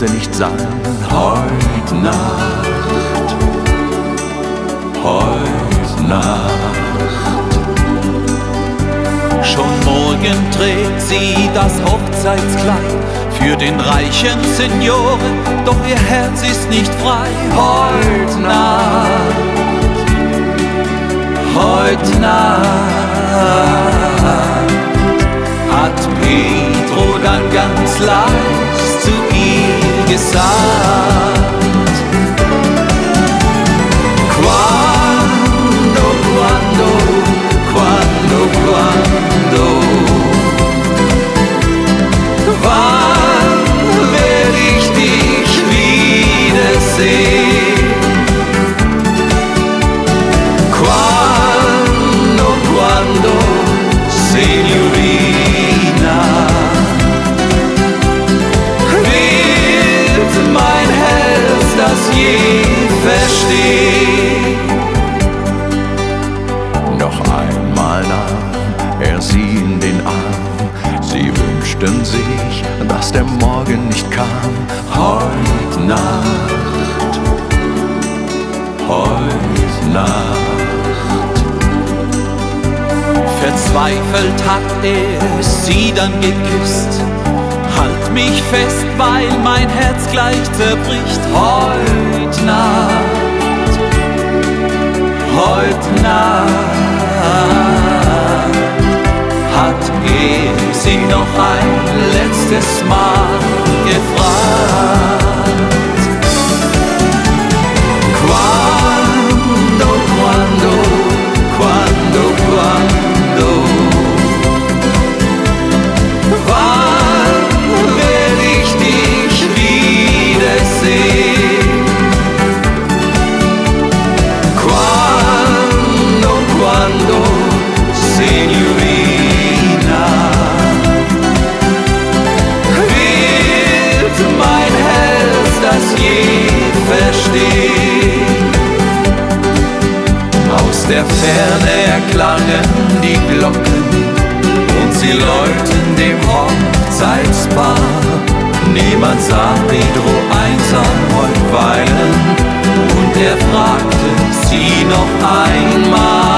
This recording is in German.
könnte nicht sein. Heut Nacht, heut Nacht. Schon morgen trägt sie das Hochzeitskleid für den reichen Senioren, doch ihr Herz ist nicht frei. Heut Nacht, heut Nacht hat Pedro dann ganz leicht zu ihr gesagt: Quando, quando, quando, quando, wann werd ich dich wiedersehen? Quando, quando, Signorina, wird mein Herz das je verstehen? Noch einmal nahm er sie in den Arm, sie wünschten sich, dass der Morgen nicht kam. Heut Nacht, heut Nacht. Verzweifelt hat er sie dann geküsst: Halt mich fest, weil mein Herz gleich zerbricht. Heut Nacht, heut Nacht hat er sie noch ein letztes Mal gefragt. Quando, quando, quando, quando, wann werd ich dich wiedersehen? Quando, quando, Signorina, wird mein Herz das je verstehen? Aus der Ferne erklangen die Glocken und sie läuten dem Hochzeitspaar. Niemand sah Pedro einsam heut weilen, und er fragte sie noch einmal: